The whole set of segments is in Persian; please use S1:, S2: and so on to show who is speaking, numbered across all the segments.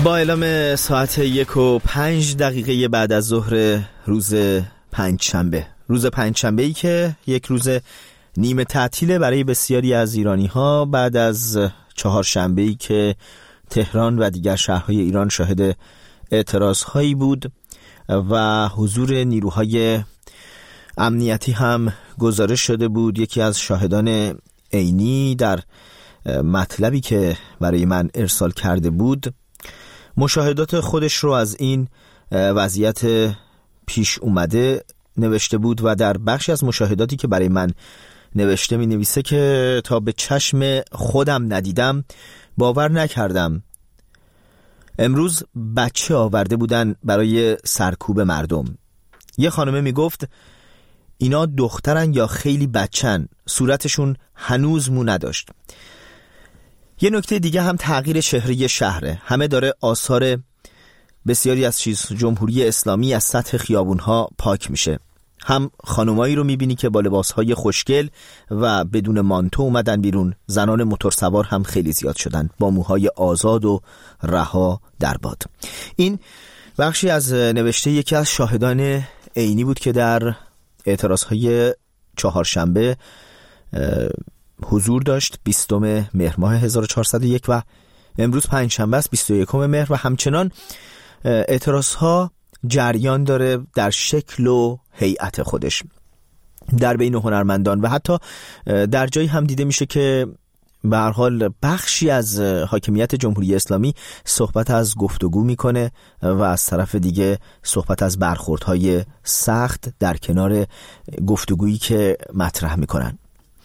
S1: با اعلام ساعت 1:05 بعد از ظهر روز پنجشنبه، روز پنجشنبه‌ای که یک روز نیمه تعطیله برای بسیاری از ایرانی‌ها بعد از چهارشنبه‌ای که تهران و دیگر شهرهای ایران شاهد اعتراضهایی بود و حضور نیروهای امنیتی هم گزارش شده بود. یکی از شاهدان عینی در مطلبی که برای من ارسال کرده بود مشاهدات خودش رو از این وضعیت پیش اومده نوشته بود و در بخشی از مشاهداتی که برای من نوشته می نویسه که تا به چشم خودم ندیدم باور نکردم. امروز بچه آورده بودن برای سرکوب مردم. یه خانمه می گفت اینا دخترن یا خیلی بچن، صورتشون هنوز مو نداشت. یه نکته دیگه هم تغییر چهره شهره. همه داره آثار بسیاری از جمهوری اسلامی از سطح خیابونها پاک میشه. هم خانمایی رو میبینی که با لباسهای خوشگل و بدون مانتو اومدن بیرون. زنان موتورسوار هم خیلی زیاد شدن با موهای آزاد و رها در باد. این بخشی از نوشته یکی از شاهدان عینی بود که در اعتراضهای چهارشنبه حضور داشت. 20 مهر ماه 1401 و امروز پنجشنبه است 21 مهر و همچنان اعتراضها جریان داره در شکل و هیئت خودش در بین هنرمندان و حتی در جایی هم دیده میشه که به هر حال بخشی از حاکمیت جمهوری اسلامی صحبت از گفتگو میکنه و از طرف دیگه صحبت از برخوردهای سخت در کنار گفتگویی که مطرح میکنن.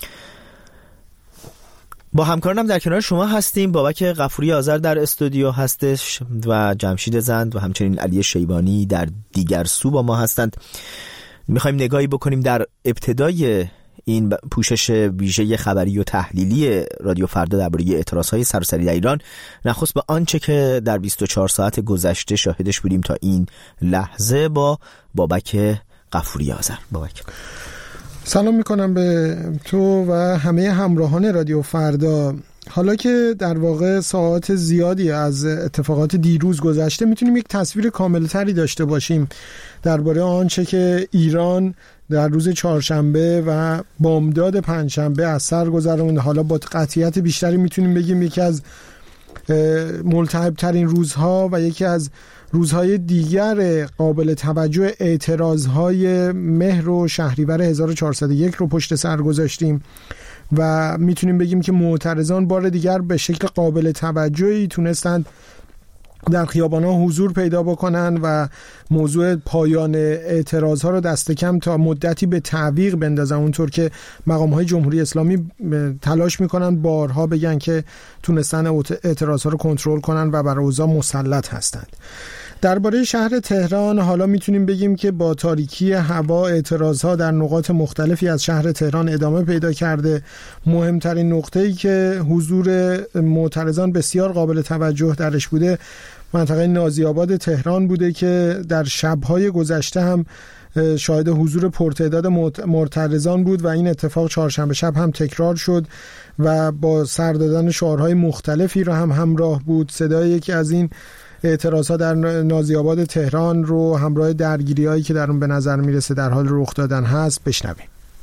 S1: با همکارانم در کنار شما هستیم. بابک غفوری آذر در استودیو هستش و جمشید زند و همچنین علی شیبانی در دیگر سو با ما هستند. میخوایم نگاهی بکنیم در ابتدای این پوشش ویژه خبری و تحلیلی رادیو فردا درباره اعتراضهای سراسری در ایران، نخست به آنچه که در 24 ساعت گذشته شاهدش بودیم تا این لحظه با بابک غفوری آذر. بابک
S2: سلام میکنم به تو و همه همراهان رادیو فردا. حالا که در واقع ساعات زیادی از اتفاقات دیروز گذشته میتونیم یک تصویر کاملتری داشته باشیم درباره آنچه که ایران در روز چهارشنبه و بامداد پنجشنبه از سر گذرونده. حالا با قطعیت بیشتری میتونیم بگیم یکی از ملتهب ترین روزها و یکی از روزهای دیگر قابل توجه اعتراضهای مهر و شهریور 1401 رو پشت سر گذاشتیم و میتونیم بگیم که معترضان بار دیگر به شکل قابل توجهی تونستند در خیابان‌ها حضور پیدا بکنن و موضوع پایان اعتراضها رو دست کم تا مدتی به تعویق بندازن، اونطور که مقام‌های جمهوری اسلامی تلاش میکنن بارها بگن که تونستن اعتراضها رو کنترل کنن و بر اوضاع مسلط هستند. درباره شهر تهران حالا میتونیم بگیم که با تاریکی هوا اعتراضها در نقاط مختلفی از شهر تهران ادامه پیدا کرده. مهمترین نقطه‌ای که حضور معترضان بسیار قابل توجه درش بوده منطقه نازی‌آباد تهران بوده که در شب‌های گذشته هم شاهد حضور پرتعداد معترضان بود و این اتفاق چهارشنبه شب هم تکرار شد و با سر دادن شعارهای مختلفی را هم همراه بود. صدای یکی از این اعتراضها در نازی‌آباد تهران رو همراه درگیری‌هایی که در اون به نظر میرسه در حال رخ دادن هست بشنویم.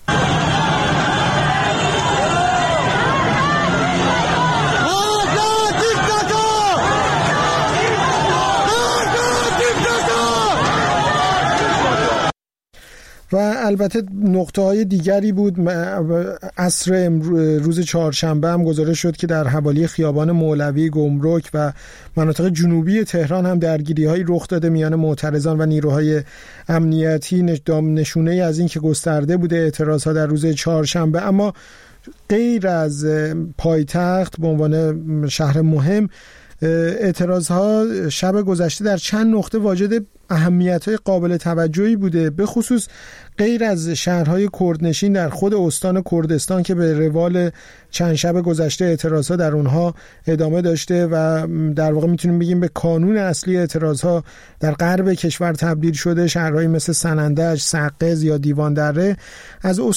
S2: و البته نقطه‌های دیگری بود. عصر روز چهارشنبه هم گزارش شد که در حوالی خیابان مولوی، گمرک و مناطق جنوبی تهران هم درگیری‌هایی رخ داده میان معترضان و نیروهای امنیتی، نشونه‌ای از این که گسترده بوده اعتراضها در روز چهارشنبه. اما غیر از پایتخت به عنوان شهر مهم، اعتراضها شب گذشته در چند نقطه واجد اهمیت‌های قابل توجهی بوده، به خصوص غیر از شهرهای کردنشین در خود استان کردستان که به روال چند شب گذشته اعتراضها در اونها ادامه داشته و در واقع میتونیم بگیم به کانون اصلی اعتراضها در غرب کشور تبدیل شده. شهرهایی مثل سنندج، سقز یا دیوان دره. از استان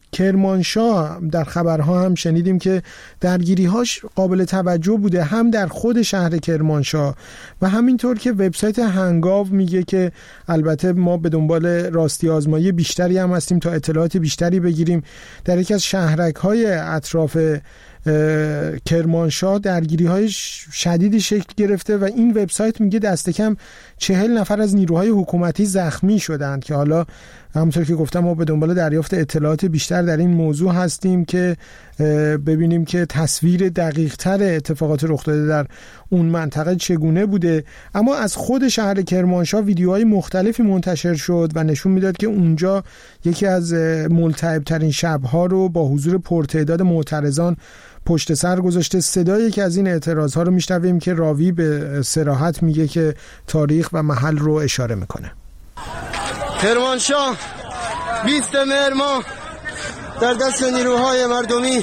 S2: کرمانشاه در خبرها هم شنیدیم که درگیری‌هاش قابل توجه بوده، هم در خود شهر کرمانشاه و همینطور که وبسایت هنگاو میگه که البته ما به دنبال راستی آزمایی بیشتری هم هستیم تا اطلاعات بیشتری بگیریم. در یکی از شهرک‌های اطراف کرمانشاه درگیری‌های شدیدی شکل گرفته و این وبسایت میگه دست کم 40 نفر از نیروهای حکومتی زخمی شدند که حالا همونطور که گفتم ما به دنبال دریافت اطلاعات بیشتر در این موضوع هستیم که ببینیم که تصویر دقیق‌تر اتفاقات رخ داده در اون منطقه چگونه بوده. اما از خود شهر کرمانشاه ویدیوهای مختلفی منتشر شد و نشون میداد که اونجا یکی از ملتهب‌ترین شب‌ها رو با حضور پرتعداد معترضان پشت سر گذاشته. صدای یکی از این اعتراض‌ها رو میشنویم که راوی به صراحت میگه که تاریخ و محل رو اشاره میکنه.
S3: کرمانشاه 20 مهر ماه در دست نیروهای مردمی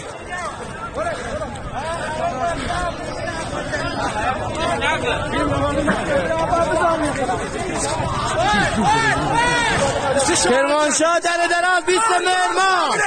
S3: کرمانشاه در دراز 20 مهر ماه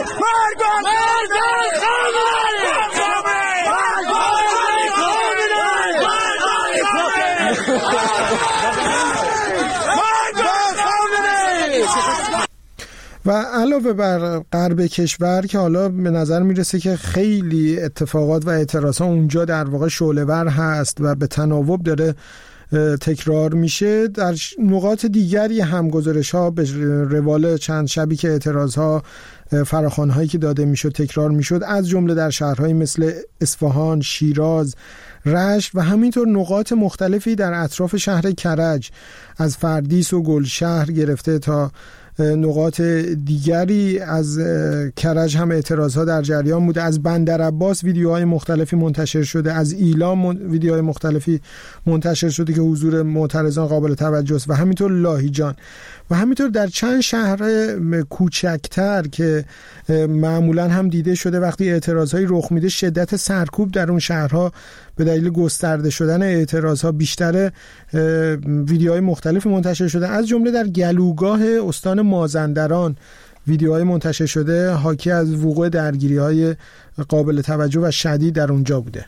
S2: و علاوه بر غرب کشور که حالا به نظر میرسه که خیلی اتفاقات و اعتراضات اونجا در واقع شعله‌ور هست و به تناوب داره تکرار میشه، در نقاط دیگری هم گزارش‌ها به روال چند شبی که اعتراض‌ها فراخوان‌هایی که داده میشد تکرار میشد، از جمله در شهرهایی مثل اصفهان، شیراز، رشت و همینطور نقاط مختلفی در اطراف شهر کرج، از فردیس و گلشهر گرفته تا نقاط دیگری از کرج هم اعتراضها در جریان بوده. از بندرعباس ویدیوهای مختلفی منتشر شده، از ایلام ویدیوهای مختلفی منتشر شده که حضور معترضان قابل توجه است و همینطور لاهیجان و همینطور در چند شهر کوچکتر که معمولا هم دیده شده وقتی اعتراضهایی رخ میده شدت سرکوب در اون شهرها به دلیل گسترده شدن اعتراضها بیشتر ویدیوهای مختلفی منتشر شده. از جمله در گلوگاه استان مازندران ویدیوهای منتشر شده حاکی از وقوع درگیری‌های قابل توجه و شدید در اونجا بوده.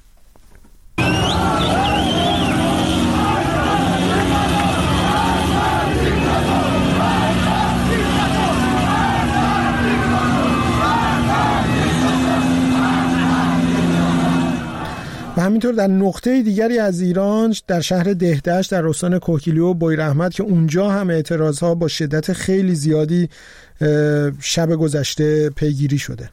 S2: و همینطور در نقطه دیگری از ایران در شهر دهدشت در استان کوهگیلو و بویراحمد که اونجا هم اعتراضها با شدت خیلی زیادی شب گذشته پیگیری شده.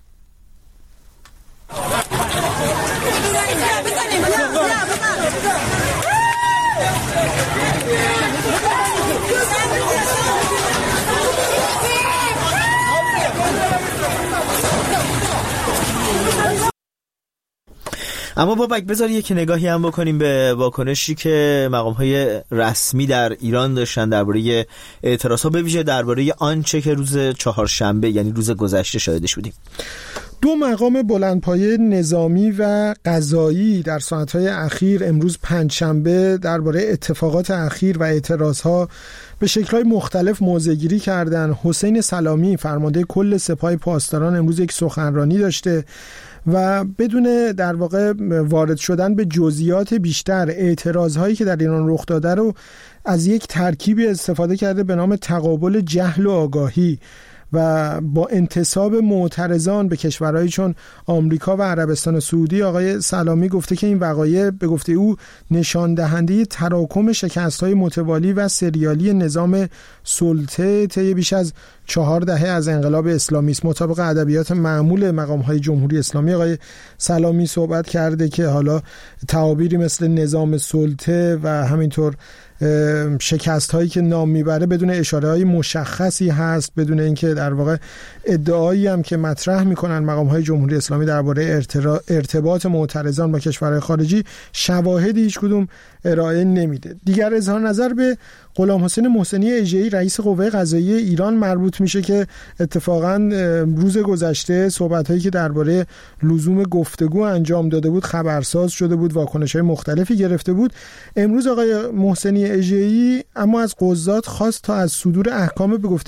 S1: اما بابک بذار یک نگاهی هم بکنیم به واکنشی که مقام‌های رسمی در ایران داشتن درباره اعتراض‌ها، به ویژه درباره آنچه که روز چهارشنبه یعنی روز گذشته شاهدش بودیم.
S2: دو مقام بلندپایه نظامی و قضایی در ساعت‌های اخیر امروز پنجشنبه درباره اتفاقات اخیر و اعتراض‌ها به شکل‌های مختلف موضع‌گیری کردند. حسین سلامی فرمانده کل سپاه پاسداران امروز یک سخنرانی داشته و بدون در واقع وارد شدن به جزئیات بیشتر اعتراض‌هایی که در ایران رخ داده رو از یک ترکیبی استفاده کرده به نام تقابل جهل و آگاهی و با انتساب معترضان به کشورهایی چون آمریکا و عربستان سعودی. آقای سلامی گفته که این وقایع به گفته او نشان دهنده تراکم شکست‌های متوالی و سریالی نظام سلطه طی بیش از 4 دهه از انقلاب اسلامی است. مطابق ادبیات معمول مقام‌های جمهوری اسلامی آقای سلامی صحبت کرده که حالا تعابیری مثل نظام سلطه و همینطور شکست هایی که نام میبره بدون اشاره های مشخصی هست، بدون اینکه در واقع ادعایی هم که مطرح میکنن مقام های جمهوری اسلامی درباره ارتباط معترضان با کشورهای خارجی شواهدی هیچ کدوم ارائه نمیده. دیگر اظهار نظر به غلام حسین محسنی اژه‌ای رئیس قوه قضاییه ایران مربوط میشه که اتفاقا روز گذشته صحبت‌هایی که درباره لزوم گفتگو انجام داده بود خبرساز شده بود، واکنش‌های مختلفی گرفته بود. امروز آقای محسنی اژه‌ای اما از قضات خواست تا از صدور احکام به گفته